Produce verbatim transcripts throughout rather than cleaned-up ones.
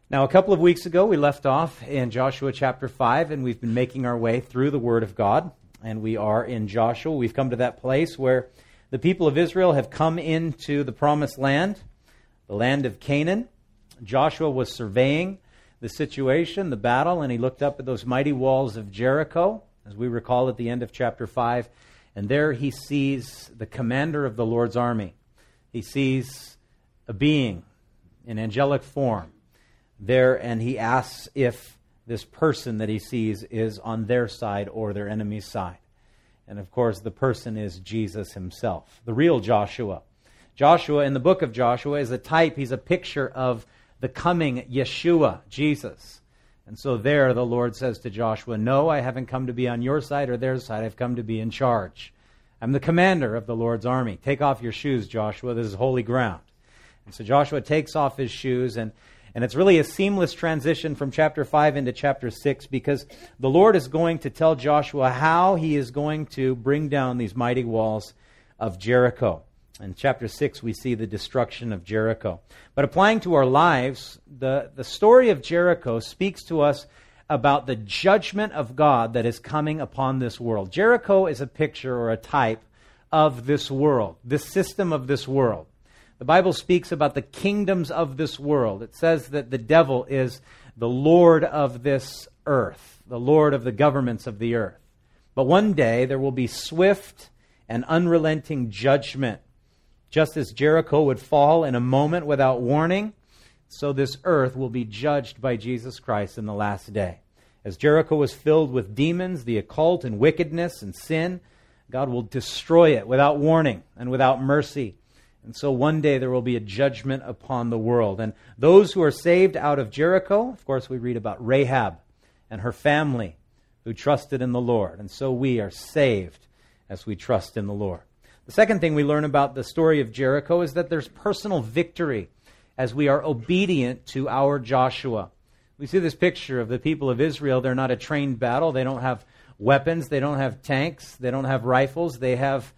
Now, a couple of weeks ago, we left off in Joshua chapter five, and we've been making our way through the Word of God, and we are in Joshua. We've come to that place where the people of Israel have come into the promised land, the land of Canaan. Joshua was surveying the situation, the battle, and he looked up at those mighty walls of Jericho, as we recall at the end of chapter five, and there he sees the commander of the Lord's army. He sees a being in angelic form there, and he asks if this person that he sees is on their side or their enemy's side. And of course, the person is Jesus himself, the real Joshua. Joshua in the book of Joshua is a type, he's a picture of the coming Yeshua, Jesus. And so there the Lord says to Joshua, no, I haven't come to be on your side or their side, I've come to be in charge. I'm the commander of the Lord's army. Take off your shoes, Joshua, this is holy ground. And so Joshua takes off his shoes, and And it's really a seamless transition from chapter five into chapter six, because the Lord is going to tell Joshua how he is going to bring down these mighty walls of Jericho. In chapter six, we see the destruction of Jericho. But applying to our lives, the, the story of Jericho speaks to us about the judgment of God that is coming upon this world. Jericho is a picture or a type of this world, this system of this world. The Bible speaks about the kingdoms of this world. It says that the devil is the Lord of this earth, the Lord of the governments of the earth. But one day there will be swift and unrelenting judgment. Just as Jericho would fall in a moment without warning, so this earth will be judged by Jesus Christ in the last day. As Jericho was filled with demons, the occult, and wickedness and sin, God will destroy it without warning and without mercy. And so one day there will be a judgment upon the world. And those who are saved out of Jericho, of course we read about Rahab and her family who trusted in the Lord. And so we are saved as we trust in the Lord. The second thing we learn about the story of Jericho is that there's personal victory as we are obedient to our Joshua. We see this picture of the people of Israel. They're not a trained battle. They don't have weapons. They don't have tanks. They don't have rifles. They have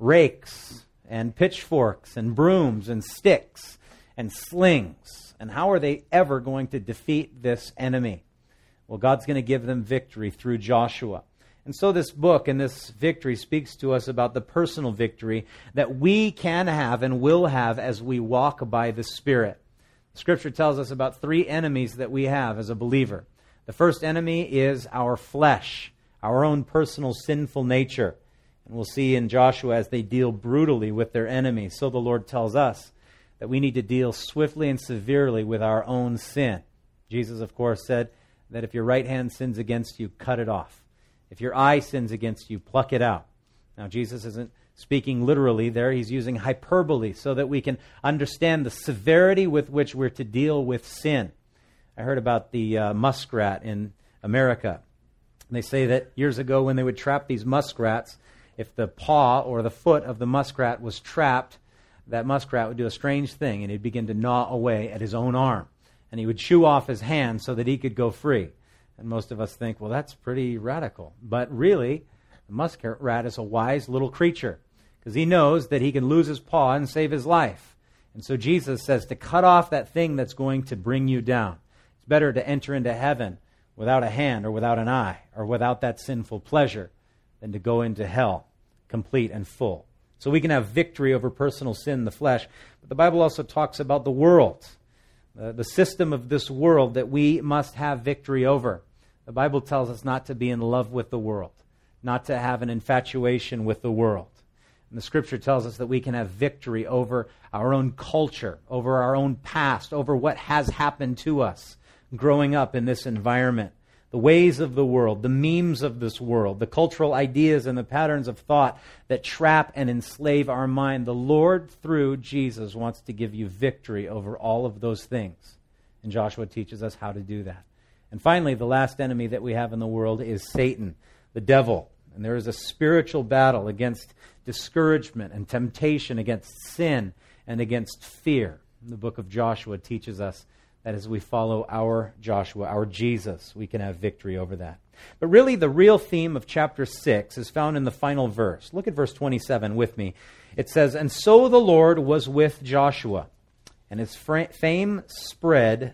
rakes and pitchforks and brooms and sticks and slings. And how are they ever going to defeat this enemy? Well, God's going to give them victory through Joshua. And so this book and this victory speaks to us about the personal victory that we can have and will have as we walk by the Spirit. Scripture tells us about three enemies that we have as a believer. The first enemy is our flesh, our own personal sinful nature. And we'll see in Joshua as they deal brutally with their enemies. So the Lord tells us that we need to deal swiftly and severely with our own sin. Jesus, of course, said that if your right hand sins against you, cut it off. If your eye sins against you, pluck it out. Now, Jesus isn't speaking literally there. He's using hyperbole so that we can understand the severity with which we're to deal with sin. I heard about the uh, muskrat in America. They say that years ago when they would trap these muskrats, if the paw or the foot of the muskrat was trapped, that muskrat would do a strange thing, and he'd begin to gnaw away at his own arm. And he would chew off his hand so that he could go free. And most of us think, well, that's pretty radical. But really, the muskrat is a wise little creature, because he knows that he can lose his paw and save his life. And so Jesus says to cut off that thing that's going to bring you down. It's better to enter into heaven without a hand or without an eye or without that sinful pleasure than to go into hell complete and full. So we can have victory over personal sin in the flesh. But the Bible also talks about the world, uh, the system of this world that we must have victory over. The Bible tells us not to be in love with the world, not to have an infatuation with the world. And the Scripture tells us that we can have victory over our own culture, over our own past, over what has happened to us growing up in this environment. The ways of the world, the memes of this world, the cultural ideas and the patterns of thought that trap and enslave our mind. The Lord, through Jesus, wants to give you victory over all of those things. And Joshua teaches us how to do that. And finally, the last enemy that we have in the world is Satan, the devil. And there is a spiritual battle against discouragement and temptation, against sin and against fear. The book of Joshua teaches us that as we follow our Joshua, our Jesus, we can have victory over that. But really, the real theme of chapter six is found in the final verse. Look at verse twenty-seven with me. It says, "And so the Lord was with Joshua, and his fame spread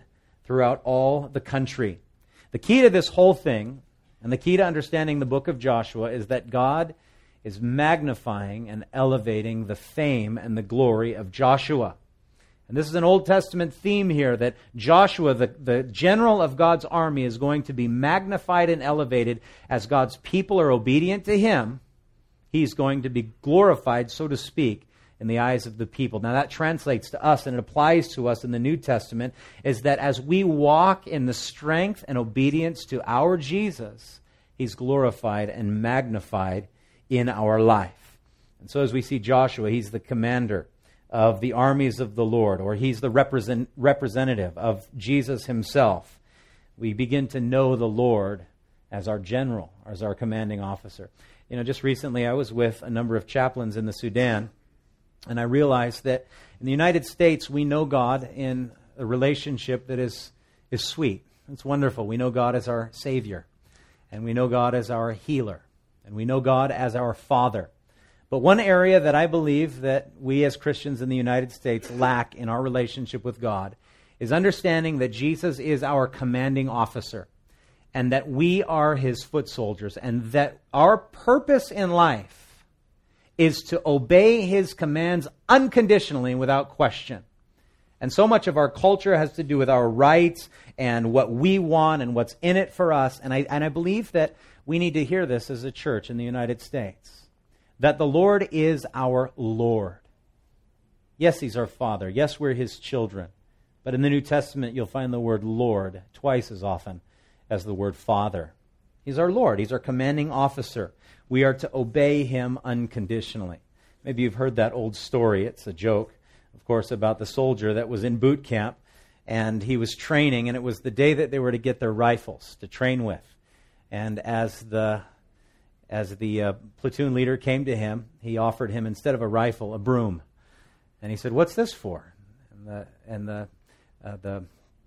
throughout all the country. The key to this whole thing, and the key to understanding the book of Joshua, is that God is magnifying and elevating the fame and the glory of Joshua. And this is an Old Testament theme here, that Joshua, the, the general of God's army, is going to be magnified and elevated as God's people are obedient to him. He's going to be glorified, so to speak, in the eyes of the people. Now that translates to us, and it applies to us in the New Testament, is that as we walk in the strength and obedience to our Jesus, he's glorified and magnified in our life. And so as we see Joshua, he's the commander of the armies of the Lord, or he's the represent, representative of Jesus himself. We begin to know the Lord as our general, as our commanding officer. You know, just recently I was with a number of chaplains in the Sudan, and I realized that in the United States we know God in a relationship that is, is sweet. It's wonderful. We know God as our Savior, and we know God as our healer, and we know God as our Father. But one area that I believe that we as Christians in the United States lack in our relationship with God is understanding that Jesus is our commanding officer and that we are his foot soldiers, and that our purpose in life is to obey his commands unconditionally and without question. And so much of our culture has to do with our rights and what we want and what's in it for us. And I, and I believe that we need to hear this as a church in the United States. That the Lord is our Lord. Yes, he's our Father. Yes, we're his children. But in the New Testament, you'll find the word Lord twice as often as the word Father. He's our Lord. He's our commanding officer. We are to obey him unconditionally. Maybe you've heard that old story. It's a joke, of course, about the soldier that was in boot camp, and he was training, and it was the day that they were to get their rifles to train with. And as the As the uh, platoon leader came to him, he offered him, instead of a rifle, a broom. And he said, "What's this for?" And the and the uh, the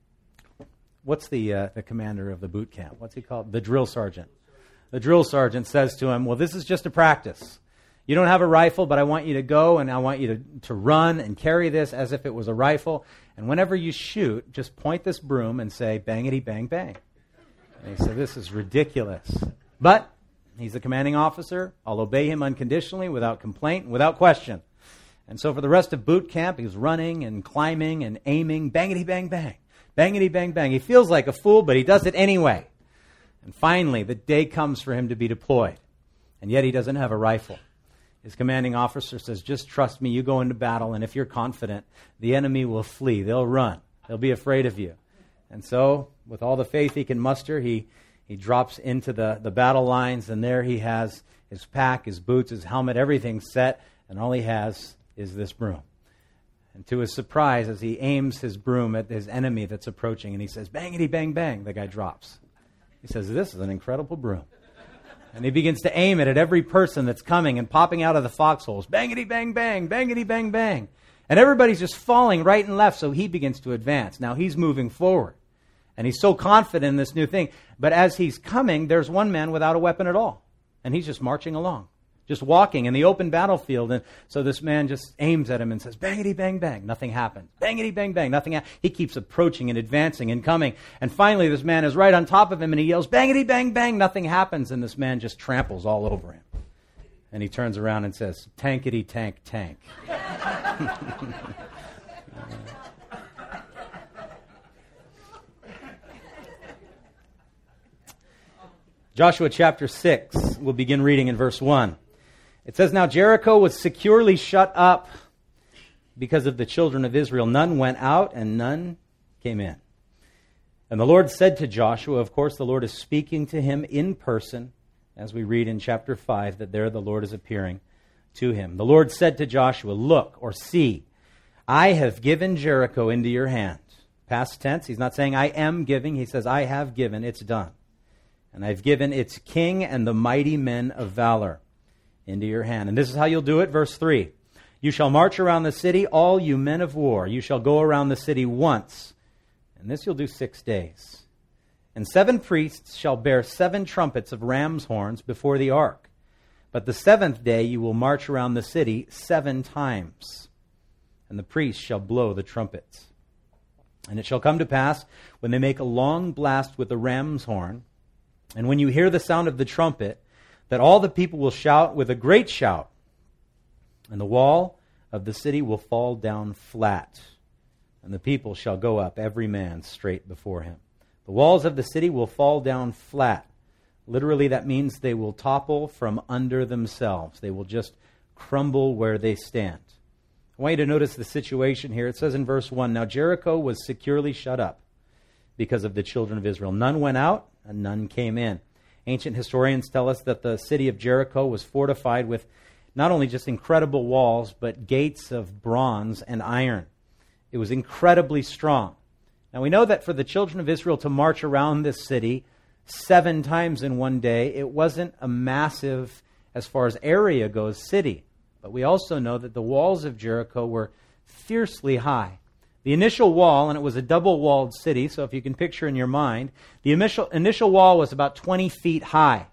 what's the uh, the commander of the boot camp? What's he called? The drill sergeant. The drill sergeant says to him, "Well, this is just a practice. You don't have a rifle, but I want you to go and I want you to, to run and carry this as if it was a rifle. And whenever you shoot, just point this broom and say, bangity, bang, bang." And he said, "This is ridiculous. But he's the commanding officer. I'll obey him unconditionally, without complaint, and without question." And so for the rest of boot camp, he was running and climbing and aiming, bangity, bang, bang, bangity, bang, bang. He feels like a fool, but he does it anyway. And finally, the day comes for him to be deployed. And yet he doesn't have a rifle. His commanding officer says, "Just trust me, you go into battle, and if you're confident, the enemy will flee. They'll run. They'll be afraid of you." And so, with all the faith he can muster, he He drops into the, the battle lines, and there he has his pack, his boots, his helmet, everything set, and all he has is this broom. And to his surprise, as he aims his broom at his enemy that's approaching, and he says, "Bangity, bang, bang," the guy drops. He says, "This is an incredible broom." And he begins to aim it at every person that's coming and popping out of the foxholes. Bangity, bang, bang, bangity, bang, bang. And everybody's just falling right and left, so he begins to advance. Now he's moving forward. And he's so confident in this new thing. But as he's coming, there's one man without a weapon at all. And he's just marching along, just walking in the open battlefield. And so this man just aims at him and says, "Bangity, bang, bang." Nothing happens. Bangity, bang, bang. Nothing happens. He keeps approaching and advancing and coming. And finally, this man is right on top of him, and he yells, "Bangity, bang, bang." Nothing happens. And this man just tramples all over him. And he turns around and says, "Tankity, tank, tank." Joshua chapter six, we'll begin reading in verse one. It says, "Now Jericho was securely shut up because of the children of Israel. None went out and none came in. And the Lord said to Joshua," of course the Lord is speaking to him in person, as we read in chapter five, that there the Lord is appearing to him. "The Lord said to Joshua, look," or see, "I have given Jericho into your hand." Past tense, he's not saying I am giving, he says I have given, it's done. "And I've given its king and the mighty men of valor into your hand." And this is how you'll do it. Verse three. "You shall march around the city, all you men of war. You shall go around the city once. And this you'll do six days. And seven priests shall bear seven trumpets of ram's horns before the ark. But the seventh day you will march around the city seven times. And the priests shall blow the trumpets. And it shall come to pass, when they make a long blast with the ram's horn, and when you hear the sound of the trumpet, that all the people will shout with a great shout, and the wall of the city will fall down flat, and the people shall go up, every man straight before him. The walls of the city will fall down flat. Literally, that means they will topple from under themselves. They will just crumble where they stand. I want you to notice the situation here. It says in verse one, Now Jericho was securely shut up because of the children of Israel. None went out, and none came in. Ancient historians tell us that the city of Jericho was fortified with not only just incredible walls, but gates of bronze and iron. It was incredibly strong. Now we know that for the children of Israel to march around this city seven times in one day, it wasn't a massive, as far as area goes, city. But we also know that the walls of Jericho were fiercely high. The initial wall, and it was a double-walled city, so if you can picture in your mind, the initial, initial wall was about twenty feet high.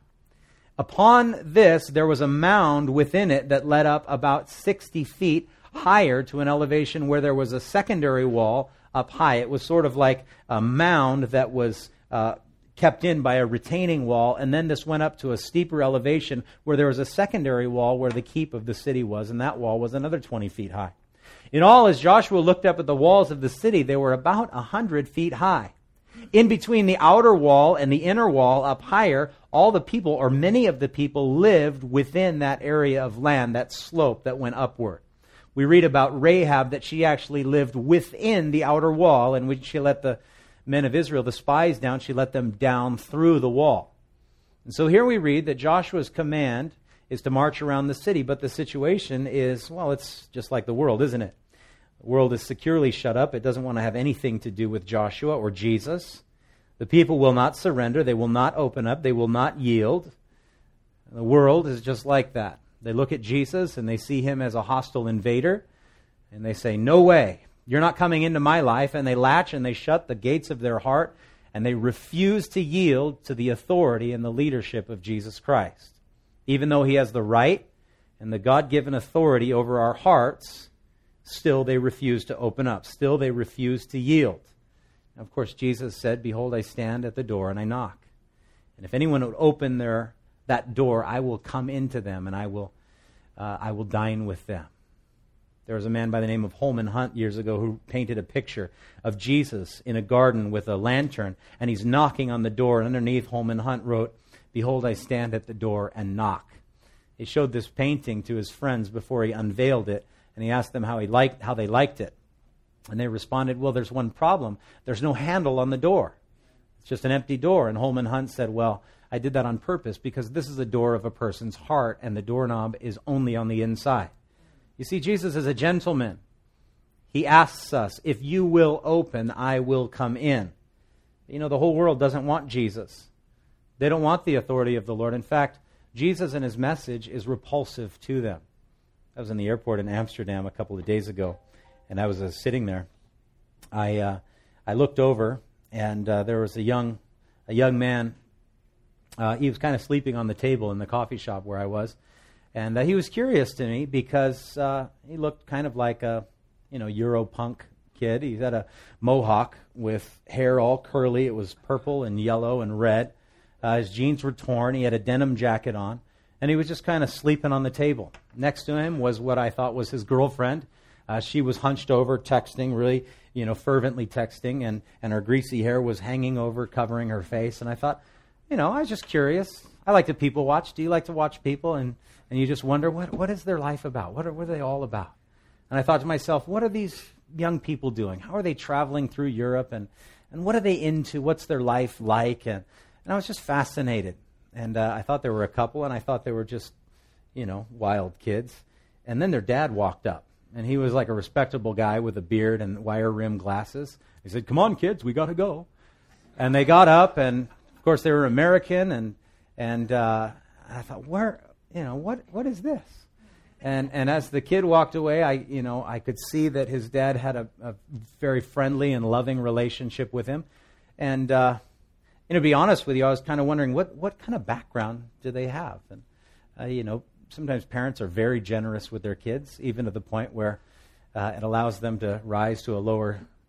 Upon this, there was a mound within it that led up about sixty feet higher to an elevation where there was a secondary wall up high. It was sort of like a mound that was uh, kept in by a retaining wall, and then this went up to a steeper elevation where there was a secondary wall where the keep of the city was, and that wall was another twenty feet high. In all, as Joshua looked up at the walls of the city, they were about one hundred feet high. In between the outer wall and the inner wall up higher, all the people, or many of the people, lived within that area of land, that slope that went upward. We read about Rahab that she actually lived within the outer wall, and when she let the men of Israel, the spies, down, she let them down through the wall. And so here we read that Joshua's command is to march around the city, but the situation is, well, it's just like the world, isn't it? The world is securely shut up. It doesn't want to have anything to do with Joshua or Jesus. The people will not surrender. They will not open up. They will not yield. The world is just like that. They look at Jesus and they see him as a hostile invader, and they say, no way, you're not coming into my life. And they latch and they shut the gates of their heart, and they refuse to yield to the authority and the leadership of Jesus Christ. Even though he has the right and the God-given authority over our hearts, still they refuse to open up. Still they refuse to yield. And of course, Jesus said, behold, I stand at the door and I knock. And if anyone would open their that door, I will come into them and I will uh, I will dine with them. There was a man by the name of Holman Hunt years ago who painted a picture of Jesus in a garden with a lantern, and he's knocking on the door, and underneath Holman Hunt wrote, behold, I stand at the door and knock. He showed this painting to his friends before he unveiled it, and he asked them how he liked how they liked it. And they responded, well, there's one problem. There's no handle on the door. It's just an empty door. And Holman Hunt said, well, I did that on purpose because this is the door of a person's heart, and the doorknob is only on the inside. You see, Jesus is a gentleman. He asks us, if you will open, I will come in. You know, the whole world doesn't want Jesus. They don't want the authority of the Lord. In fact, Jesus and his message is repulsive to them. I was in the airport in Amsterdam a couple of days ago, and I was uh, sitting there. I uh, I looked over, and uh, there was a young a young man. Uh, he was kind of sleeping on the table in the coffee shop where I was, and uh, he was curious to me because uh, he looked kind of like a you know Europunk kid. He had a mohawk with hair all curly. It was purple and yellow and red. Uh, his jeans were torn. He had a denim jacket on. And he was just kind of sleeping on the table. Next to him was what I thought was his girlfriend. Uh, she was hunched over, texting, really, you know, fervently texting, and, and her greasy hair was hanging over, covering her face. And I thought, you know, I was just curious. I like to people watch. Do you like to watch people? And, and you just wonder, what what is their life about? What are, what are they all about? And I thought to myself, what are these young people doing? How are they traveling through Europe? And, and what are they into? What's their life like? And, and I was just fascinated. And uh, I thought there were a couple, and I thought they were just, you know, wild kids. And then their dad walked up, and he was like a respectable guy with a beard and wire-rimmed glasses. He said, come on, kids, we got to go. And they got up, and, of course, they were American, and and uh, I thought, where, you know, what what is this? And and as the kid walked away, I, you know, I could see that his dad had a, a very friendly and loving relationship with him. And, uh And to be honest with you, I was kind of wondering, what, what kind of background do they have? And, uh, you know, sometimes parents are very generous with their kids, even to the point where uh, it allows them to rise to a lower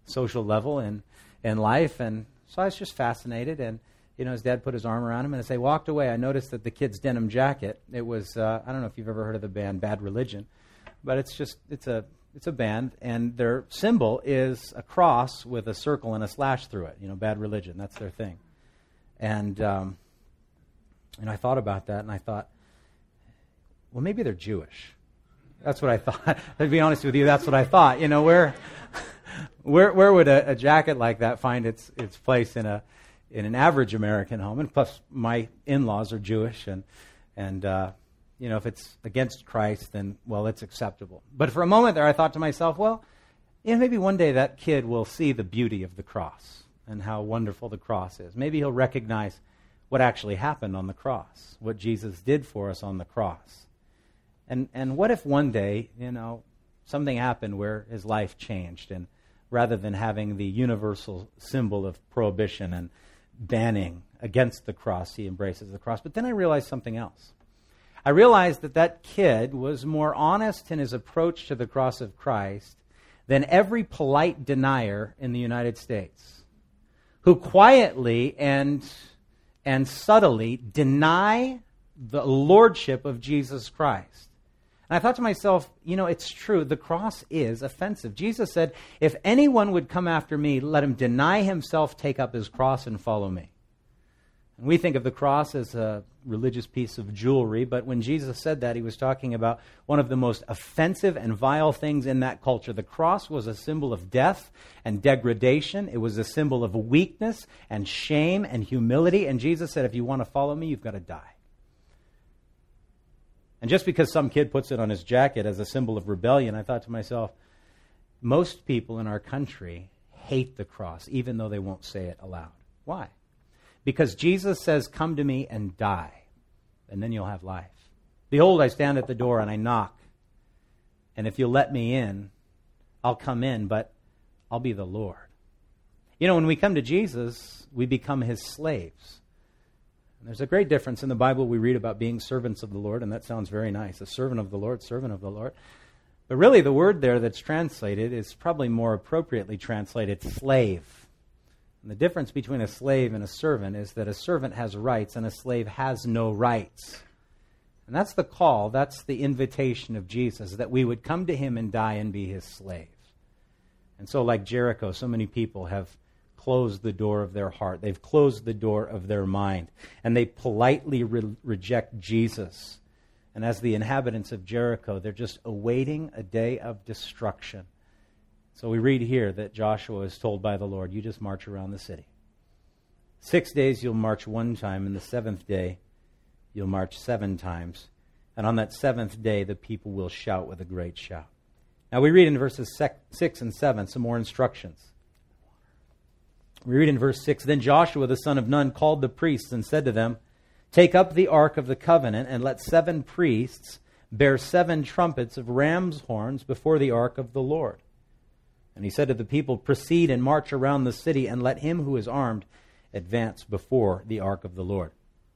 social level in, in life. And so I was just fascinated. And, you know, his dad put his arm around him. And as they walked away, I noticed that the kid's denim jacket, it was, uh, I don't know if you've ever heard of the band Bad Religion, but it's just, it's a, it's a band. And their symbol is a cross with a circle and a slash through it. You know, Bad Religion, that's their thing. And, um, and I thought about that, and I thought, well, maybe they're Jewish. That's what I thought. To be honest with you, that's what I thought. You know, where, where, where would a, a jacket like that find its its place in a in an average American home? And plus, my in-laws are Jewish, and and uh, you know, if it's against Christ, then well, it's acceptable. But for a moment there, I thought to myself, well, you know, maybe one day that kid will see the beauty of the cross and how wonderful the cross is. Maybe he'll recognize what actually happened on the cross, what Jesus did for us on the cross. And and what if one day, you know, something happened where his life changed, and rather than having the universal symbol of prohibition and banning against the cross, he embraces the cross. But then I realized something else. I realized that that kid was more honest in his approach to the cross of Christ than every polite denier in the United States, who quietly and and subtly deny the lordship of Jesus Christ. And I thought to myself, you know, it's true. The cross is offensive. Jesus said, if anyone would come after me, let him deny himself, take up his cross, and follow me. And we think of the cross as a religious piece of jewelry, but when Jesus said that, he was talking about one of the most offensive and vile things in that culture. The cross was a symbol of death and degradation. It was a symbol of weakness and shame and humility. And Jesus said, if you want to follow me, you've got to die. And just because some kid puts it on his jacket as a symbol of rebellion, I thought to myself, most people in our country hate the cross, even though they won't say it aloud. Why? Because Jesus says, come to me and die, and then you'll have life. Behold, I stand at the door and I knock. And if you'll let me in, I'll come in, but I'll be the Lord. You know, when we come to Jesus, we become his slaves. And there's a great difference in the Bible. We read about being servants of the Lord, and that sounds very nice. A servant of the Lord, servant of the Lord. But really the word there that's translated is probably more appropriately translated slave. And the difference between a slave and a servant is that a servant has rights and a slave has no rights. And that's the call, that's the invitation of Jesus, that we would come to him and die and be his slave. And so like Jericho, so many people have closed the door of their heart. They've closed the door of their mind. And they politely re- reject Jesus. And as the inhabitants of Jericho, they're just awaiting a day of destruction. So we read here that Joshua is told by the Lord, you just march around the city. Six days you'll march one time, and the seventh day you'll march seven times. And on that seventh day the people will shout with a great shout. Now we read in verses six and seven some more instructions. We read in verse six, then Joshua the son of Nun called the priests and said to them, take up the ark of the covenant and let seven priests bear seven trumpets of ram's horns before the ark of the Lord. And he said to the people, proceed and march around the city and let him who is armed advance before the ark of the Lord.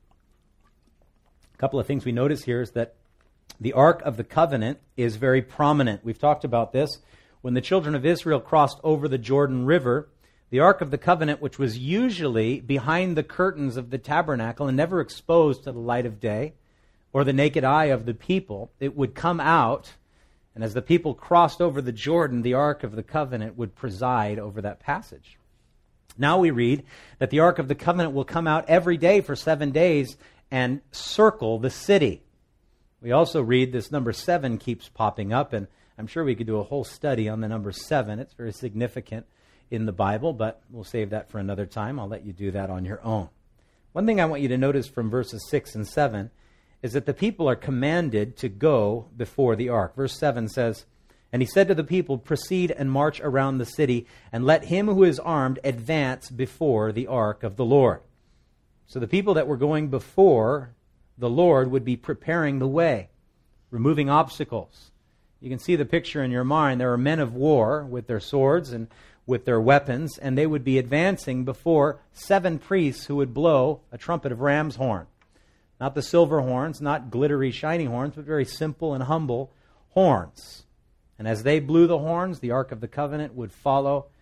A couple of things we notice here is that the ark of the covenant is very prominent. We've talked about this. When the children of Israel crossed over the Jordan River, the Ark of the Covenant, which was usually behind the curtains of the tabernacle and never exposed to the light of day or the naked eye of the people, it would come out, and as the people crossed over the Jordan, the Ark of the Covenant would preside over that passage. Now we read that the Ark of the Covenant will come out every day for seven days and circle the city. We also read this number seven keeps popping up, and I'm sure we could do a whole study on the number seven. It's very significant in the Bible, but we'll save that for another time. I'll let you do that on your own. One thing I want you to notice from verses six and seven is that the people are commanded to go before the ark. Verse seven says, and he said to the people, proceed and march around the city, and let him who is armed advance before the ark of the Lord. So the people that were going before the Lord would be preparing the way, removing obstacles. You can see the picture in your mind. There are men of war with their swords and with their weapons, and they would be advancing before seven priests who would blow a trumpet of ram's horn. Not the silver horns, not glittery, shining horns, but very simple and humble horns. And as they blew the horns, the Ark of the Covenant would follow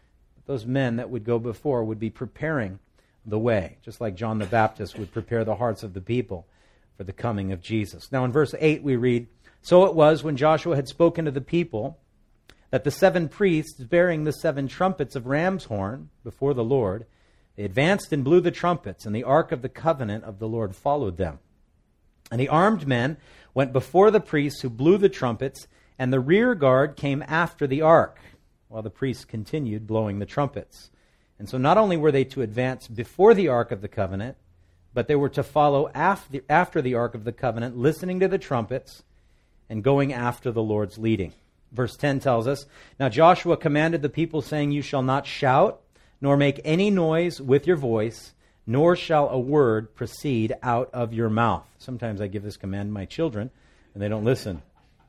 Those men that would go before would be preparing the way, just like John the Baptist would prepare the hearts of the people for the coming of Jesus. Now in verse eight we read, "So it was when Joshua had spoken to the people that the seven priests bearing the seven trumpets of ram's horn before the Lord, they advanced and blew the trumpets, and the ark of the covenant of the Lord followed them. And the armed men went before the priests who blew the trumpets, and the rear guard came after the ark, while the priests continued blowing the trumpets. And so not only were they to advance before the ark of the covenant, but they were to follow after, after the ark of the covenant, listening to the trumpets and going after the Lord's leading." Verse ten tells us, "Now Joshua commanded the people, saying, 'You shall not shout, nor make any noise with your voice, nor shall a word proceed out of your mouth.'" Sometimes I give this command to my children, and they don't listen.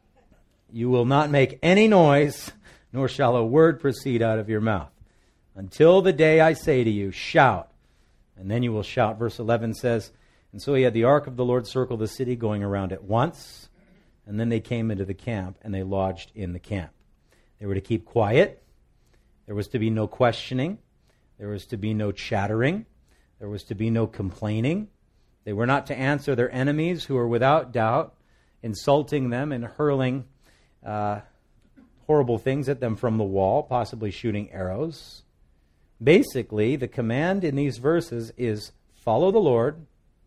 "You will not make any noise, nor shall a word proceed out of your mouth, until the day I say to you, shout, and then you will shout." Verse eleven says, "And so he had the ark of the Lord circle the city, going around it once, and then they came into the camp, and they lodged in the camp." They were to keep quiet. There was to be no questioning. There was to be no chattering. There was to be no complaining. They were not to answer their enemies, who were without doubt insulting them and hurling uh, horrible things at them from the wall, possibly shooting arrows. Basically, the command in these verses is follow the Lord,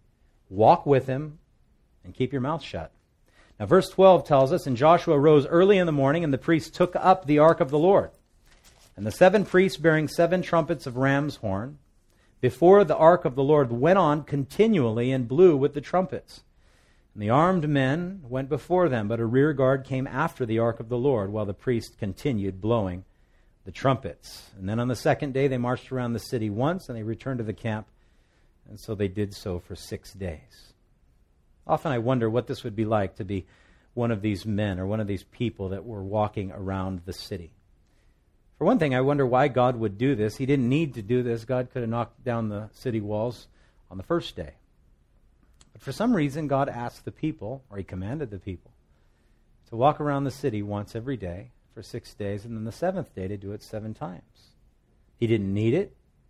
walk with him, and keep your mouth shut. Now, verse twelve tells us, "And Joshua rose early in the morning, and the priests took up the ark of the Lord. And the seven priests bearing seven trumpets of ram's horn before the ark of the Lord went on continually and blew with the trumpets. And the armed men went before them, but a rear guard came after the ark of the Lord, while the priests continued blowing the trumpets. And then on the second day they marched around the city once, and they returned to the camp, and so they did so for six days." Often I wonder what this would be like to be one of these men or one of these people that were walking around the city. For one thing, I wonder why God would do this. He didn't need to do this. God could have knocked down the city walls on the first day. But for some reason, God asked the people, or he commanded the people, to walk around the city once every day for six days, and then the seventh day to do it seven times. He didn't need it.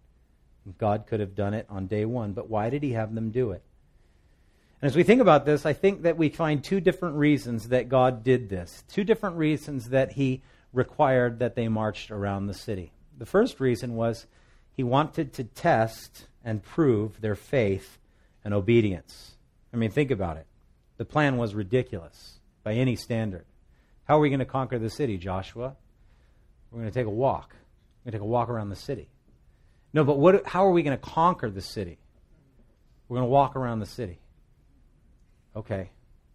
God could have done it on day one, but why did he have them do it? And as we think about this, I think that we find two different reasons that God did this. Two different reasons that he required that they marched around the city. The first reason was he wanted to test and prove their faith and obedience. I mean, think about it. The plan was ridiculous by any standard. How are we going to conquer the city, Joshua? We're going to take a walk. We're going to take a walk around the city. No, but what? How are we going to conquer the city? We're going to walk around the city. Okay.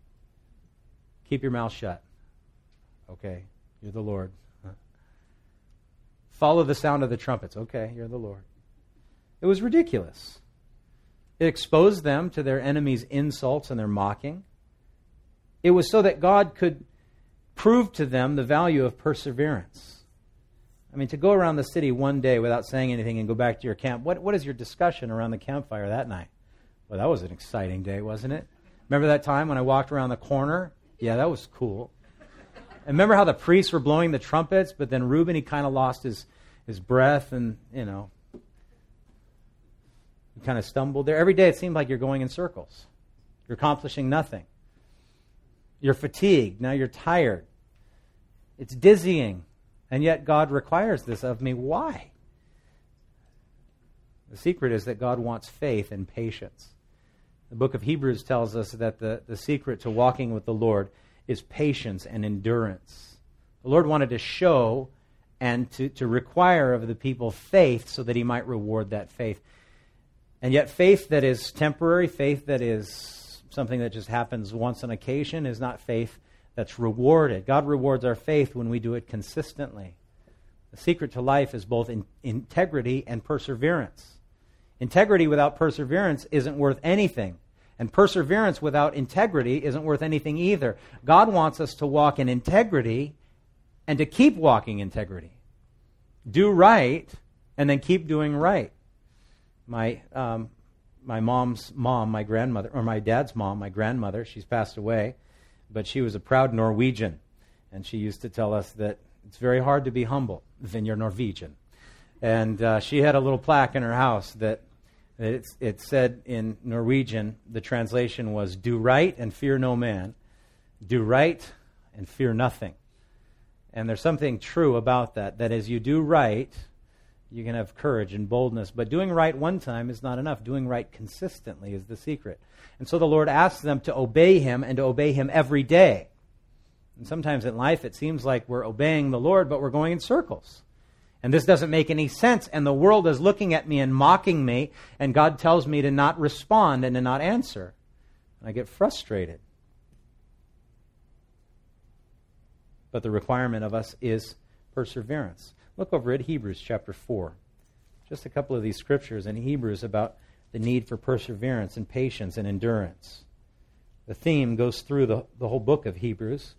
Keep your mouth shut. Okay. You're the Lord. Huh. Follow the sound of the trumpets. Okay. You're the Lord. It was ridiculous. It exposed them to their enemies' insults and their mocking. It was so that God could prove to them the value of perseverance. I mean, to go around the city one day without saying anything and go back to your camp, what, what is your discussion around the campfire that night? Well, that was an exciting day, wasn't it? Remember that time when I walked around the corner? Yeah, that was cool. And remember how the priests were blowing the trumpets, but then Reuben, he kind of lost his, his breath and, you know, he kind of stumbled there. Every day it seemed like you're going in circles. You're accomplishing nothing. You're fatigued. Now you're tired. It's dizzying. And yet God requires this of me. Why? The secret is that God wants faith and patience. The book of Hebrews tells us that the, the secret to walking with the Lord is patience and endurance. The Lord wanted to show and to, to require of the people faith so that he might reward that faith. And yet faith that is temporary, faith that is something that just happens once on occasion, is not faith that's rewarded. God rewards our faith when we do it consistently. The secret to life is both in integrity and perseverance. Integrity without perseverance isn't worth anything. And perseverance without integrity isn't worth anything either. God wants us to walk in integrity and to keep walking integrity. Do right and then keep doing right. My um, my mom's mom, my grandmother, or my dad's mom, my grandmother, she's passed away, but she was a proud Norwegian. And she used to tell us that it's very hard to be humble when you're Norwegian. And uh, she had a little plaque in her house that it, it said in Norwegian, the translation was, "Do right and fear no man. Do right and fear nothing." And there's something true about that, that as you do right, you can have courage and boldness. But doing right one time is not enough. Doing right consistently is the secret. And so the Lord asks them to obey Him and to obey Him every day. And sometimes in life it seems like we're obeying the Lord, but we're going in circles. And this doesn't make any sense. And the world is looking at me and mocking me. And God tells me to not respond and to not answer. And I get frustrated. But the requirement of us is perseverance. Look over at Hebrews chapter four. Just a couple of these scriptures in Hebrews about the need for perseverance and patience and endurance. The theme goes through the, the whole book of Hebrews.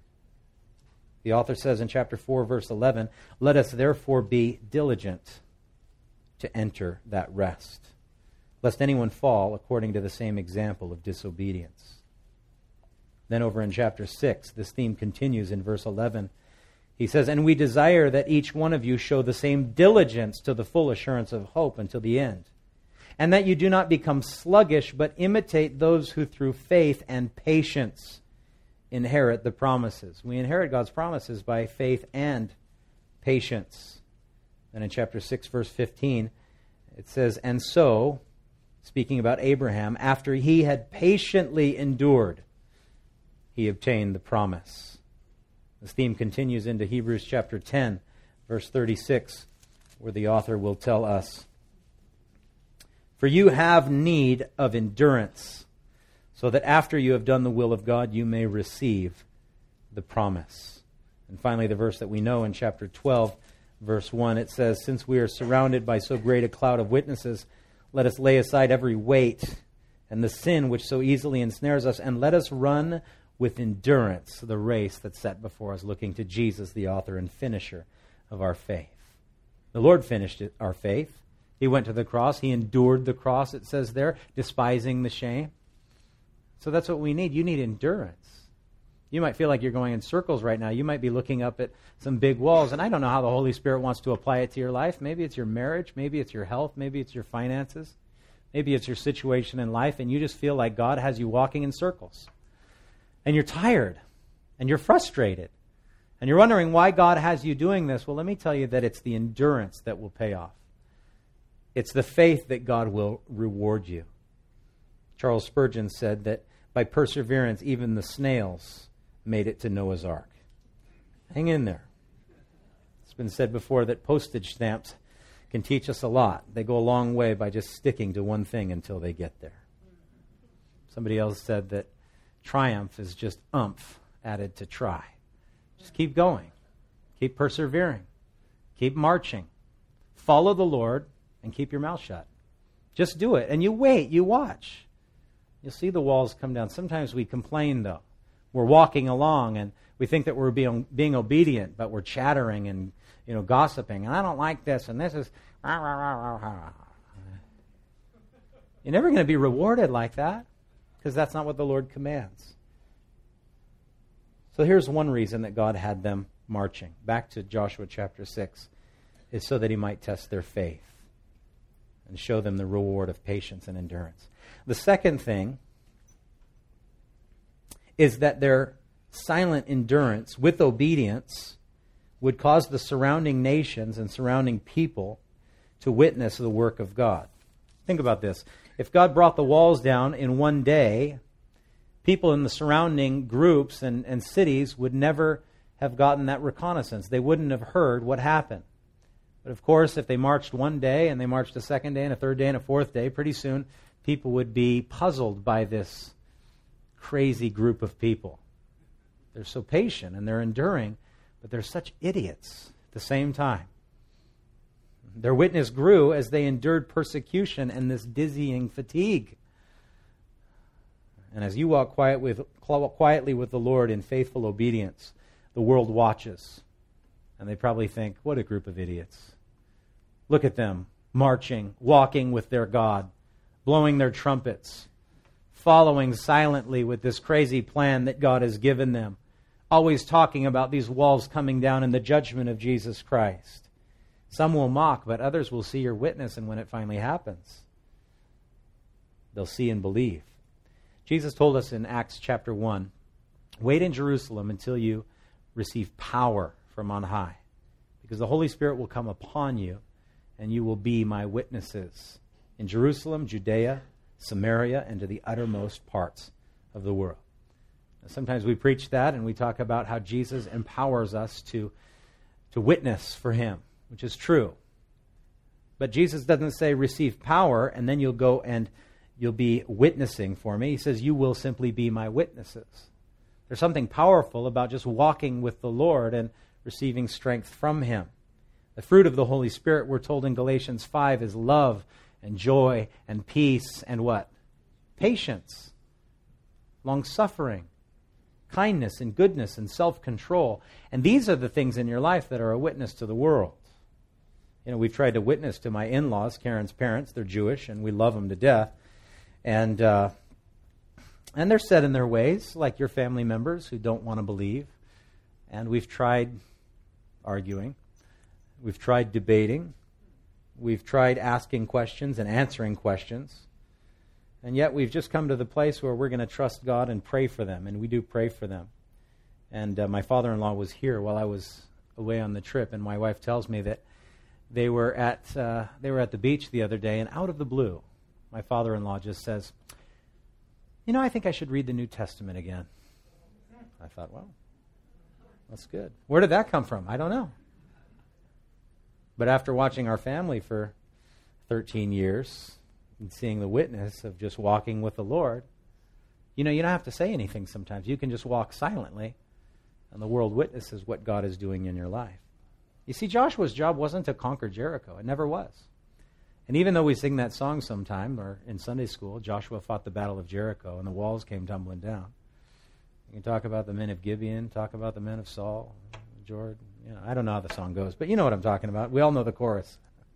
The author says in chapter four, verse eleven, "Let us therefore be diligent to enter that rest, lest anyone fall according to the same example of disobedience." Then over in chapter six, this theme continues in verse eleven. He says, "And we desire that each one of you show the same diligence to the full assurance of hope until the end, and that you do not become sluggish, but imitate those who through faith and patience inherit the promises." We inherit God's promises by faith and patience. And in chapter six, verse fifteen, it says, "And so," speaking about Abraham, "after he had patiently endured, he obtained the promise." This theme continues into Hebrews chapter ten, verse thirty-six, where the author will tell us, "For you have need of endurance, so that after you have done the will of God, you may receive the promise." And finally, the verse that we know in chapter twelve, verse one, it says, "Since we are surrounded by so great a cloud of witnesses, let us lay aside every weight and the sin which so easily ensnares us, and let us run with endurance the race that's set before us, looking to Jesus, the author and finisher of our faith." The Lord finished it, our faith. He went to the cross. He endured the cross, it says there, despising the shame. So that's what we need. You need endurance. You might feel like you're going in circles right now. You might be looking up at some big walls, and I don't know how the Holy Spirit wants to apply it to your life. Maybe it's your marriage. Maybe it's your health. Maybe it's your finances. Maybe it's your situation in life, and you just feel like God has you walking in circles. And you're tired, and you're frustrated, and you're wondering why God has you doing this. Well, let me tell you that it's the endurance that will pay off. It's the faith that God will reward you. Charles Spurgeon said that by perseverance, even the snails made it to Noah's Ark. Hang in there. It's been said before that postage stamps can teach us a lot. They go a long way by just sticking to one thing until they get there. Somebody else said that triumph is just umph added to try. Just keep going. Keep persevering. Keep marching. Follow the Lord and keep your mouth shut. Just do it. And you wait. You watch. You'll see the walls come down. Sometimes we complain, though. We're walking along and we think that we're being, being obedient, but we're chattering and, you know, gossiping. And I don't like this, and this is... Rah, rah, rah, rah, rah. You're never going to be rewarded like that, because that's not what the Lord commands. So here's one reason that God had them marching. Back to Joshua chapter six, is so that He might test their faith and show them the reward of patience and endurance. The second thing is that their silent endurance with obedience would cause the surrounding nations and surrounding people to witness the work of God. Think about this. If God brought the walls down in one day, people in the surrounding groups and, and cities would never have gotten that reconnaissance. They wouldn't have heard what happened. But of course, if they marched one day and they marched a second day and a third day and a fourth day, pretty soon people would be puzzled by this crazy group of people. They're so patient and they're enduring, but they're such idiots at the same time. Their witness grew as they endured persecution and this dizzying fatigue. And as you walk quiet with, quietly with the Lord in faithful obedience, the world watches. And they probably think, what a group of idiots. Look at them, marching, walking with their God, blowing their trumpets, following silently with this crazy plan that God has given them, always talking about these walls coming down and the judgment of Jesus Christ. Some will mock, but others will see your witness, and when it finally happens, they'll see and believe. Jesus told us in Acts chapter one, wait in Jerusalem until you receive power from on high, because the Holy Spirit will come upon you, and you will be my witnesses in Jerusalem, Judea, Samaria, and to the uttermost parts of the world. Now, sometimes we preach that, and we talk about how Jesus empowers us to, to witness for him, which is true. But Jesus doesn't say receive power, and then you'll go and you'll be witnessing for me. He says you will simply be my witnesses. There's something powerful about just walking with the Lord and receiving strength from him. The fruit of the Holy Spirit, we're told in Galatians five, is love and joy and peace and what? Patience, long-suffering, kindness and goodness and self-control. And these are the things in your life that are a witness to the world. You know, we've tried to witness to my in-laws, Karen's parents. They're Jewish, and we love them to death. And uh, and they're set in their ways, like your family members who don't want to believe. And we've tried arguing. We've tried debating. We've tried asking questions and answering questions. And yet we've just come to the place where we're going to trust God and pray for them. And we do pray for them. And uh, my father-in-law was here while I was away on the trip. And my wife tells me that they were at uh, they were at the beach the other day, and out of the blue, my father-in-law just says, you know, I think I should read the New Testament again. I thought, well, that's good. Where did that come from? I don't know. But after watching our family for thirteen years and seeing the witness of just walking with the Lord, you know, you don't have to say anything sometimes. You can just walk silently, and the world witnesses what God is doing in your life. You see, Joshua's job wasn't to conquer Jericho. It never was. And even though we sing that song sometime, or in Sunday school, Joshua fought the battle of Jericho, and the walls came tumbling down. You can talk about the men of Gibeon, talk about the men of Saul, Jordan. You know, I don't know how the song goes, but you know what I'm talking about. We all know the chorus.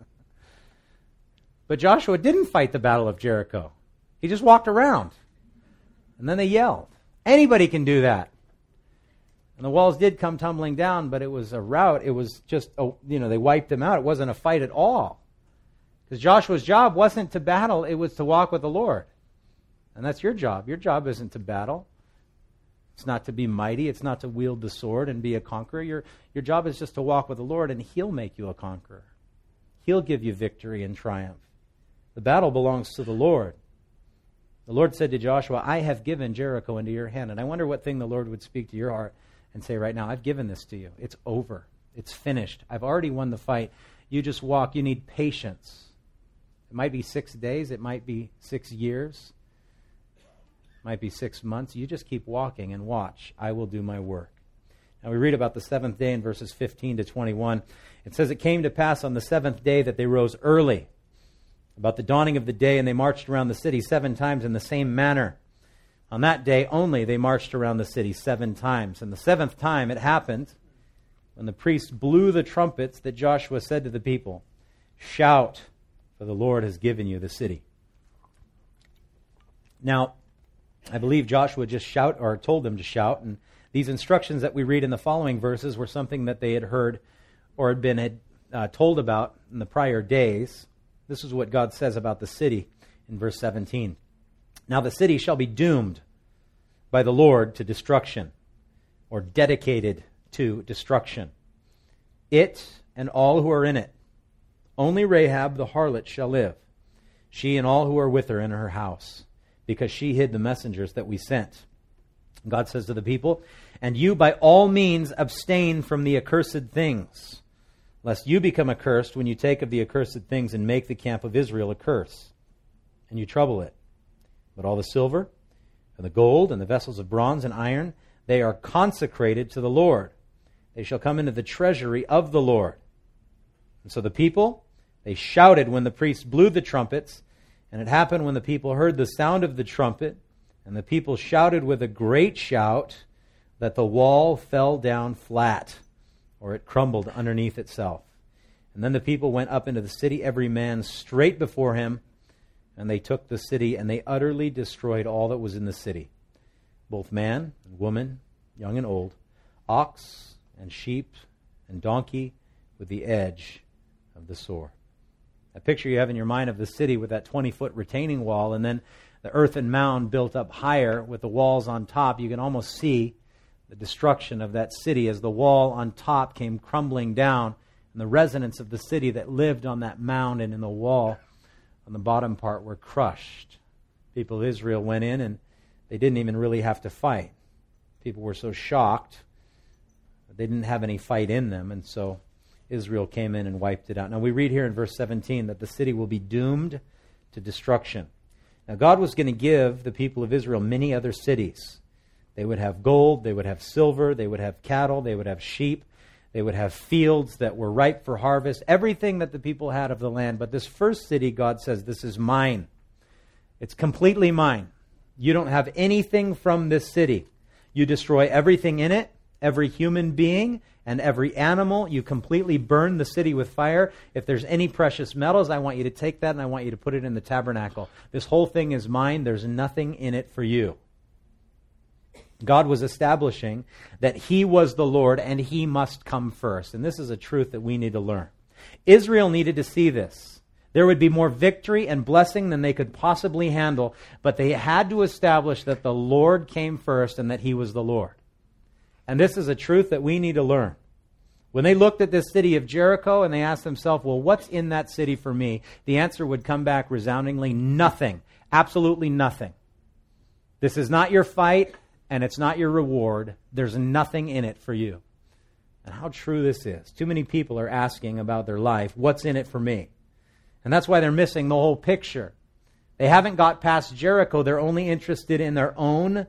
But Joshua didn't fight the battle of Jericho. He just walked around. And then they yelled. Anybody can do that. And the walls did come tumbling down, but it was a rout. It was just, a, you know, they wiped them out. It wasn't a fight at all. Because Joshua's job wasn't to battle, it was to walk with the Lord. And that's your job. Your job isn't to battle. It's not to be mighty. It's not to wield the sword and be a conqueror. Your, your job is just to walk with the Lord, and He'll make you a conqueror. He'll give you victory and triumph. The battle belongs to the Lord. The Lord said to Joshua, I have given Jericho into your hand. And I wonder what thing the Lord would speak to your heart and say right now, I've given this to you. It's over. It's finished. I've already won the fight. You just walk. You need patience. It might be six days. It might be six years. It might be six months. You just keep walking and watch. I will do my work. Now we read about the seventh day in verses fifteen to twenty-one. It says, it came to pass on the seventh day that they rose early, about the dawning of the day, and they marched around the city seven times in the same manner. On that day only they marched around the city seven times. And the seventh time it happened, when the priests blew the trumpets, that Joshua said to the people, shout, for the Lord has given you the city. Now, I believe Joshua just shout or told them to shout, and these instructions that we read in the following verses were something that they had heard or had been had, uh, told about in the prior days. This is what God says about the city in verse seventeen. Now the city shall be doomed by the Lord to destruction, or dedicated to destruction. It and all who are in it. Only Rahab the harlot shall live, she and all who are with her in her house, because she hid the messengers that we sent. God says to the people, and you by all means abstain from the accursed things, lest you become accursed when you take of the accursed things and make the camp of Israel a curse, and you trouble it. But all the silver and the gold and the vessels of bronze and iron, they are consecrated to the Lord. They shall come into the treasury of the Lord. And so the people, they shouted when the priests blew the trumpets, and it happened when the people heard the sound of the trumpet, and the people shouted with a great shout, that the wall fell down flat, or it crumbled underneath itself. And then the people went up into the city, every man straight before him, and they took the city, and they utterly destroyed all that was in the city, both man and woman, young and old, ox and sheep and donkey, with the edge of the sword. A picture you have in your mind of the city with that twenty-foot retaining wall, and then the earthen mound built up higher with the walls on top. You can almost see the destruction of that city as the wall on top came crumbling down, and the residents of the city that lived on that mound and in the wall on the bottom part were crushed. People of Israel went in, and they didn't even really have to fight. People were so shocked that they didn't have any fight in them, and so Israel came in and wiped it out. Now we read here in verse seventeen that the city will be doomed to destruction. Now God was going to give the people of Israel many other cities. They would have gold, they would have silver, they would have cattle, they would have sheep, they would have fields that were ripe for harvest, everything that the people had of the land. But this first city, God says, this is mine. It's completely mine. You don't have anything from this city. You destroy everything in it, every human being and every animal. You completely burn the city with fire. If there's any precious metals, I want you to take that and I want you to put it in the tabernacle. This whole thing is mine. There's nothing in it for you. God was establishing that He was the Lord and He must come first. And this is a truth that we need to learn. Israel needed to see this. There would be more victory and blessing than they could possibly handle, but they had to establish that the Lord came first and that He was the Lord. And this is a truth that we need to learn. When they looked at this city of Jericho and they asked themselves, well, what's in that city for me? The answer would come back resoundingly, nothing. Absolutely nothing. This is not your fight and it's not your reward. There's nothing in it for you. And how true this is. Too many people are asking about their life, what's in it for me? And that's why they're missing the whole picture. They haven't got past Jericho. They're only interested in their own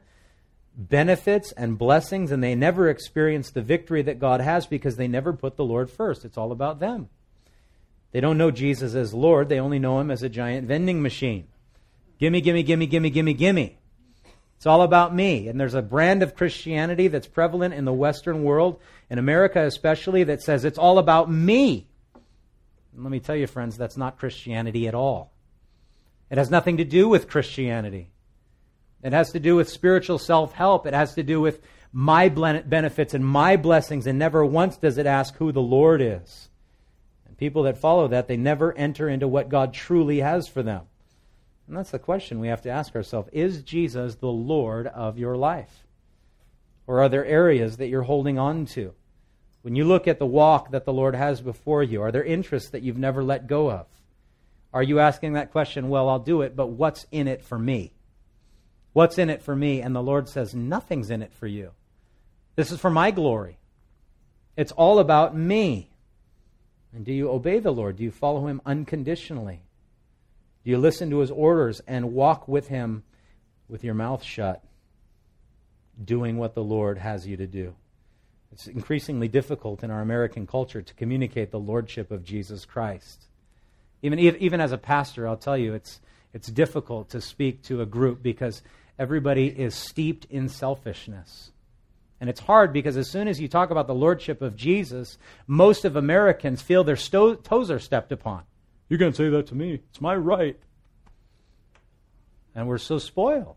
benefits and blessings, and they never experience the victory that God has because they never put the Lord first. It's all about them. They don't know Jesus as Lord. They only know Him as a giant vending machine. Gimme, gimme, gimme, gimme, gimme, gimme. It's all about me. And there's a brand of Christianity that's prevalent in the Western world, in America especially, that says it's all about me. And let me tell you, friends, that's not Christianity at all. It has nothing to do with Christianity. It has to do with spiritual self-help. It has to do with my benefits and my blessings, and never once does it ask who the Lord is. And people that follow that, they never enter into what God truly has for them. And that's the question we have to ask ourselves. Is Jesus the Lord of your life? Or are there areas that you're holding on to? When you look at the walk that the Lord has before you, are there interests that you've never let go of? Are you asking that question, well, I'll do it, but what's in it for me? What's in it for me? And the Lord says, nothing's in it for you. This is for my glory. It's all about me. And do you obey the Lord? Do you follow Him unconditionally? Do you listen to His orders and walk with Him with your mouth shut, doing what the Lord has you to do? It's increasingly difficult in our American culture to communicate the lordship of Jesus Christ. Even, even as a pastor, I'll tell you, it's, it's difficult to speak to a group because everybody is steeped in selfishness. And it's hard because as soon as you talk about the lordship of Jesus, most of Americans feel their sto- toes are stepped upon. You're going to say that to me. It's my right. And we're so spoiled.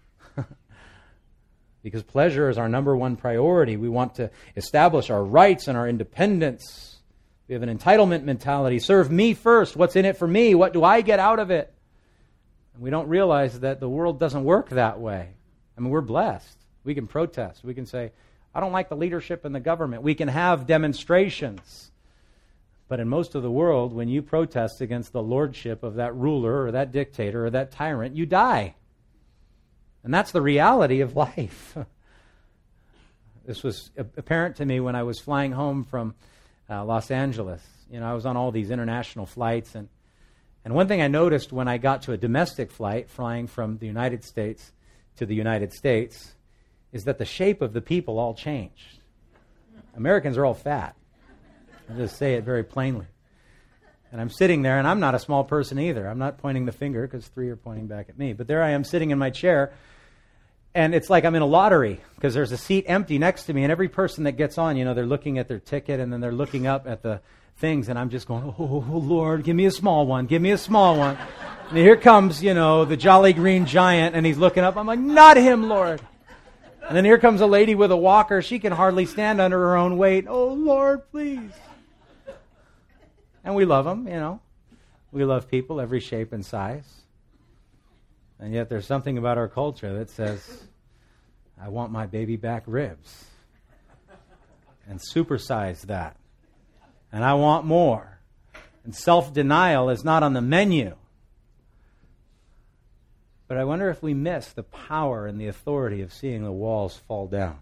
Because pleasure is our number one priority. We want to establish our rights and our independence. We have an entitlement mentality. Serve me first. What's in it for me? What do I get out of it? And we don't realize that the world doesn't work that way. I mean, we're blessed. We can protest. We can say, I don't like the leadership in the government. We can have demonstrations. But in most of the world, when you protest against the lordship of that ruler or that dictator or that tyrant, you die. And that's the reality of life. This was apparent to me when I was flying home from uh, Los Angeles. You know, I was on all these international flights, and and one thing I noticed when I got to a domestic flight flying from the United States to the United States is that the shape of the people all changed. Americans are all fat. I'll just say it very plainly. And I'm sitting there, and I'm not a small person either. I'm not pointing the finger because three are pointing back at me. But there I am sitting in my chair, and it's like I'm in a lottery because there's a seat empty next to me, and every person that gets on, you know, they're looking at their ticket, and then they're looking up at the things, and I'm just going, oh, oh Lord, give me a small one, give me a small one. And here comes, you know, the Jolly Green Giant, and he's looking up. I'm like, not him, Lord. And then here comes a lady with a walker. She can hardly stand under her own weight. Oh, Lord, please. And we love them, you know. We love people every shape and size. And yet there's something about our culture that says, I want my baby back ribs. And supersize that. And I want more. And self-denial is not on the menu. But I wonder if we miss the power and the authority of seeing the walls fall down.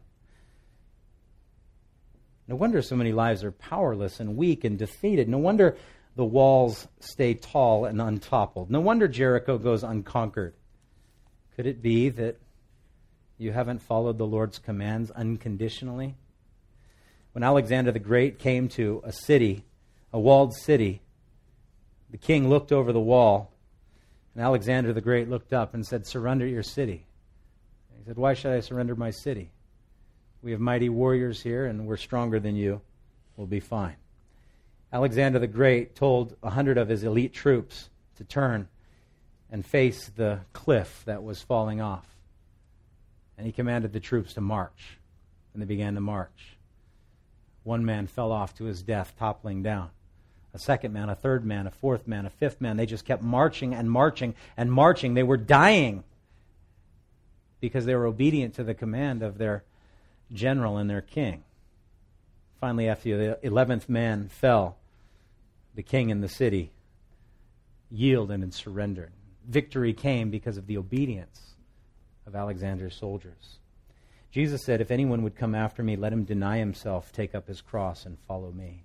No wonder so many lives are powerless and weak and defeated. No wonder the walls stay tall and untoppled. No wonder Jericho goes unconquered. Could it be that you haven't followed the Lord's commands unconditionally? When Alexander the Great came to a city, a walled city, the king looked over the wall, and Alexander the Great looked up and said, surrender your city. He said, why should I surrender my city? We have mighty warriors here, and we're stronger than you. We'll be fine. Alexander the Great told a hundred of his elite troops to turn and face the cliff that was falling off. And he commanded the troops to march, and they began to march. One man fell off to his death, toppling down. A second man, a third man, a fourth man, a fifth man. They just kept marching and marching and marching. They were dying because they were obedient to the command of their general and their king. Finally, after the eleventh man fell, the king and the city yielded and surrendered. Victory came because of the obedience of Alexander's soldiers. Jesus said, if anyone would come after me, let him deny himself, take up his cross, and follow me.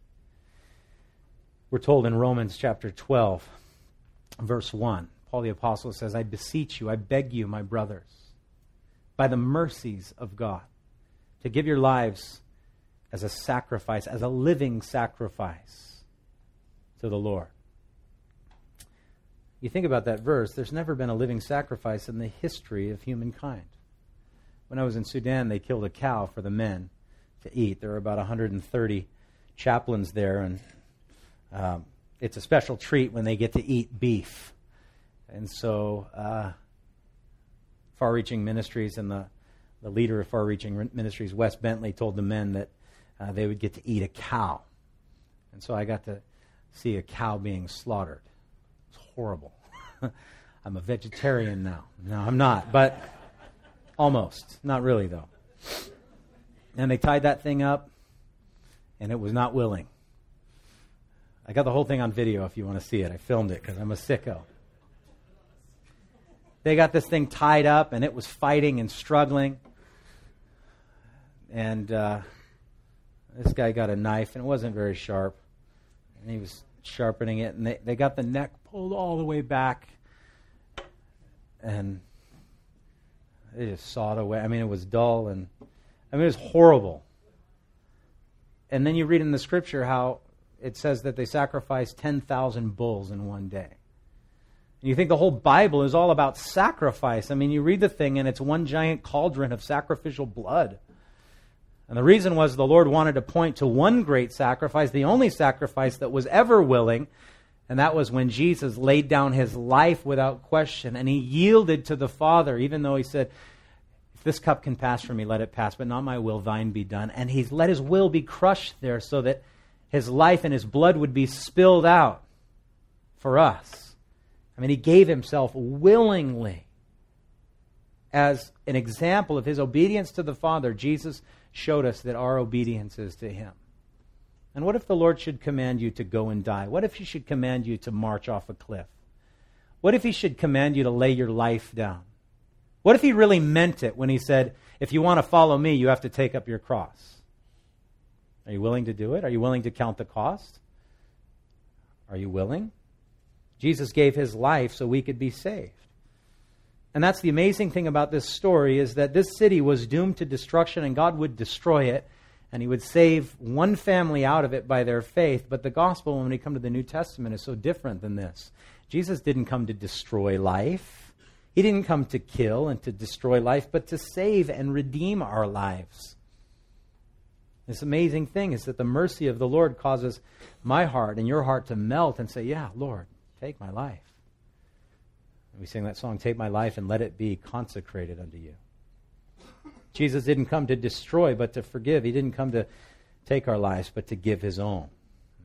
We're told in Romans chapter twelve, verse one, Paul the Apostle says, I beseech you, I beg you, my brothers, by the mercies of God, to give your lives as a sacrifice, as a living sacrifice to the Lord. You think about that verse, there's never been a living sacrifice in the history of humankind. When I was in Sudan, they killed a cow for the men to eat. There were about one hundred thirty chaplains there, and um, it's a special treat when they get to eat beef. And so uh, Far-Reaching Ministries and the, the leader of Far-Reaching Ministries, Wes Bentley, told the men that uh, they would get to eat a cow. And so I got to see a cow being slaughtered. It was horrible. I'm a vegetarian now. No, I'm not, but almost. Not really, though. And they tied that thing up, and it was not willing. I got the whole thing on video if you want to see it. I filmed it because I'm a sicko. They got this thing tied up, and it was fighting and struggling. And uh, this guy got a knife, and it wasn't very sharp. And he was sharpening it, and they, they got the neck pulled all the way back. And they just sawed away. I mean, it was dull, and I mean, it was horrible. And then you read in the scripture how it says that they sacrificed ten thousand bulls in one day. And you think the whole Bible is all about sacrifice. I mean, you read the thing, and it's one giant cauldron of sacrificial blood. And the reason was the Lord wanted to point to one great sacrifice, the only sacrifice that was ever willing, and that was when Jesus laid down his life without question, and he yielded to the Father, even though he said, if this cup can pass from me, let it pass, but not my will, thine be done. And he's let his will be crushed there so that his life and his blood would be spilled out for us. I mean, he gave himself willingly as an example of his obedience to the Father. Jesus showed us that our obedience is to him. And what if the Lord should command you to go and die? What if he should command you to march off a cliff? What if he should command you to lay your life down? What if he really meant it when he said, if you want to follow me, you have to take up your cross? Are you willing to do it? Are you willing to count the cost? Are you willing? Jesus gave his life so we could be saved. And that's the amazing thing about this story, is that this city was doomed to destruction, and God would destroy it, and he would save one family out of it by their faith. But the gospel, when we come to the New Testament, is so different than this. Jesus didn't come to destroy life. He didn't come to kill and to destroy life, but to save and redeem our lives. This amazing thing is that the mercy of the Lord causes my heart and your heart to melt and say, yeah, Lord, take my life. And we sing that song, Take My Life and Let It Be Consecrated Unto You. Jesus didn't come to destroy, but to forgive. He didn't come to take our lives, but to give his own.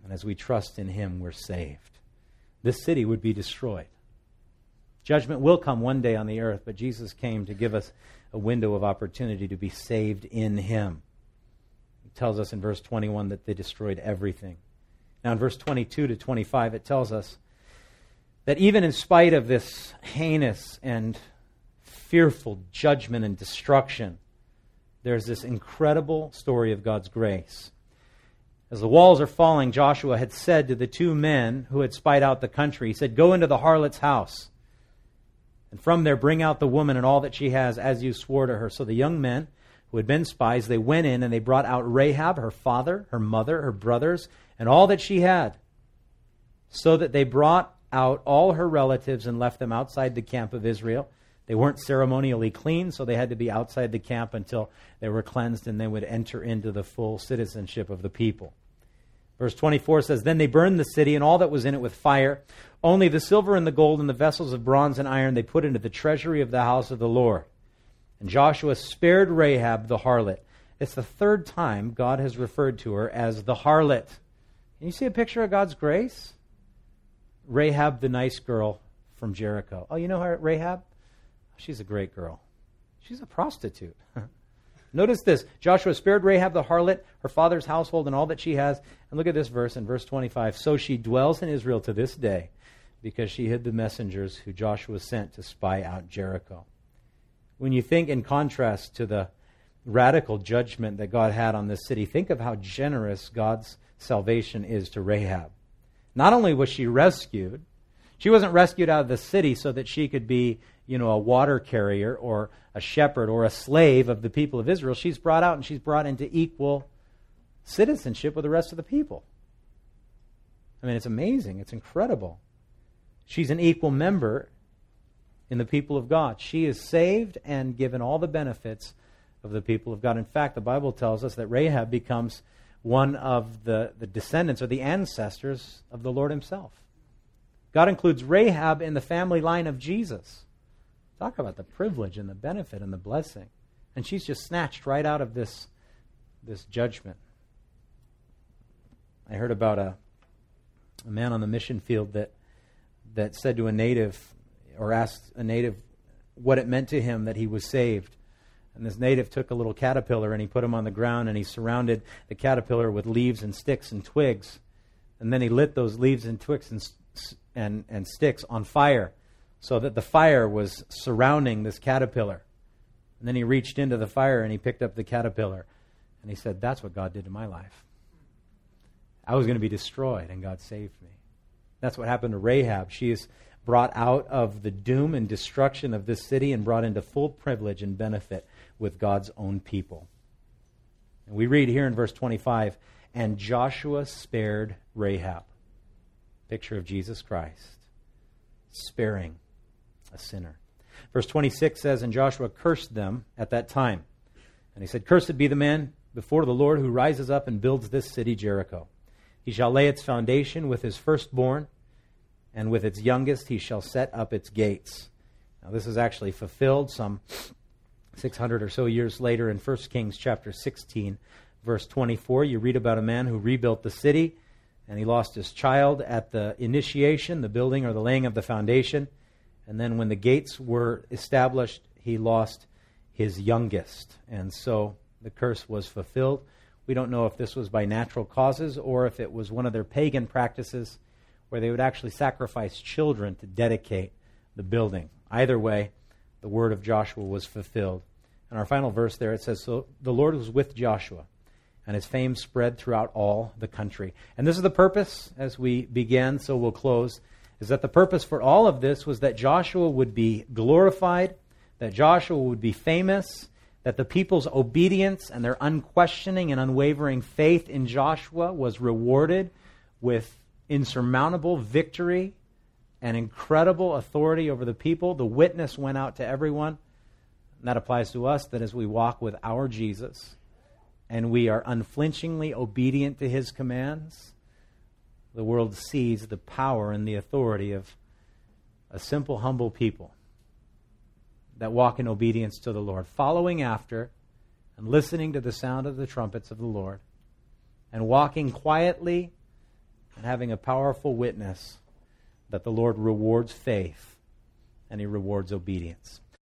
And as we trust in him, we're saved. This city would be destroyed. Judgment will come one day on the earth, but Jesus came to give us a window of opportunity to be saved in him. He tells us in verse twenty-one that they destroyed everything. Now in verse twenty-two to twenty-five, it tells us that even in spite of this heinous and fearful judgment and destruction, there's this incredible story of God's grace. As the walls are falling, Joshua had said to the two men who had spied out the country, he said, "Go into the harlot's house, and from there bring out the woman and all that she has, as you swore to her." So the young men who had been spies, they went in and they brought out Rahab, her father, her mother, her brothers, and all that she had, so that they brought out all her relatives and left them outside the camp of Israel. They weren't ceremonially clean, so they had to be outside the camp until they were cleansed, and they would enter into the full citizenship of the people. Verse twenty-four says, "Then they burned the city and all that was in it with fire. Only the silver and the gold and the vessels of bronze and iron they put into the treasury of the house of the Lord. And Joshua spared Rahab the harlot." It's the third time God has referred to her as the harlot. Can you see a picture of God's grace? Rahab, the nice girl from Jericho. Oh, you know her, Rahab? She's a great girl. She's a prostitute. Notice this. Joshua spared Rahab the harlot, her father's household, and all that she has. And look at this verse in verse twenty-five. "So she dwells in Israel to this day, because she hid the messengers who Joshua sent to spy out Jericho." When you think in contrast to the radical judgment that God had on this city, think of how generous God's salvation is to Rahab. Not only was she rescued, she wasn't rescued out of the city so that she could be, you know, a water carrier or a shepherd or a slave of the people of Israel. She's brought out and she's brought into equal citizenship with the rest of the people. I mean, it's amazing. It's incredible. She's an equal member in the people of God. She is saved and given all the benefits of the people of God. In fact, the Bible tells us that Rahab becomes one of the, the descendants or the ancestors of the Lord himself. God includes Rahab in the family line of Jesus. Talk about the privilege and the benefit and the blessing. And she's just snatched right out of this, this judgment. I heard about a, a man on the mission field that that said to a native, or asked a native what it meant to him that he was saved. And this native took a little caterpillar and he put him on the ground and he surrounded the caterpillar with leaves and sticks and twigs. And then he lit those leaves and twigs and, and, and sticks on fire so that the fire was surrounding this caterpillar. And then he reached into the fire and he picked up the caterpillar. And he said, "That's what God did to my life. I was going to be destroyed and God saved me." That's what happened to Rahab. She is brought out of the doom and destruction of this city and brought into full privilege and benefit with God's own people. And we read here in verse twenty-five, "And Joshua spared Rahab." Picture of Jesus Christ sparing a sinner. Verse twenty-six says, "And Joshua cursed them at that time. And he said, 'Cursed be the man before the Lord who rises up and builds this city Jericho. He shall lay its foundation with his firstborn, and with its youngest he shall set up its gates.'" Now this is actually fulfilled some six hundred or so years later in First Kings chapter sixteen, verse twenty-four. You read about a man who rebuilt the city, and he lost his child at the initiation, the building or the laying of the foundation. And then when the gates were established, he lost his youngest. And so the curse was fulfilled. We don't know if this was by natural causes or if it was one of their pagan practices where they would actually sacrifice children to dedicate the building. Either way, the word of Joshua was fulfilled. In our final verse there, it says, "So the Lord was with Joshua, and his fame spread throughout all the country." And this is the purpose, as we began, so we'll close, is that the purpose for all of this was that Joshua would be glorified, that Joshua would be famous, that the people's obedience and their unquestioning and unwavering faith in Joshua was rewarded with insurmountable victory and incredible authority over the people. The witness went out to everyone. And that applies to us, that as we walk with our Jesus and we are unflinchingly obedient to his commands, the world sees the power and the authority of a simple, humble people that walk in obedience to the Lord, following after and listening to the sound of the trumpets of the Lord, and walking quietly and having a powerful witness that the Lord rewards faith and He rewards obedience.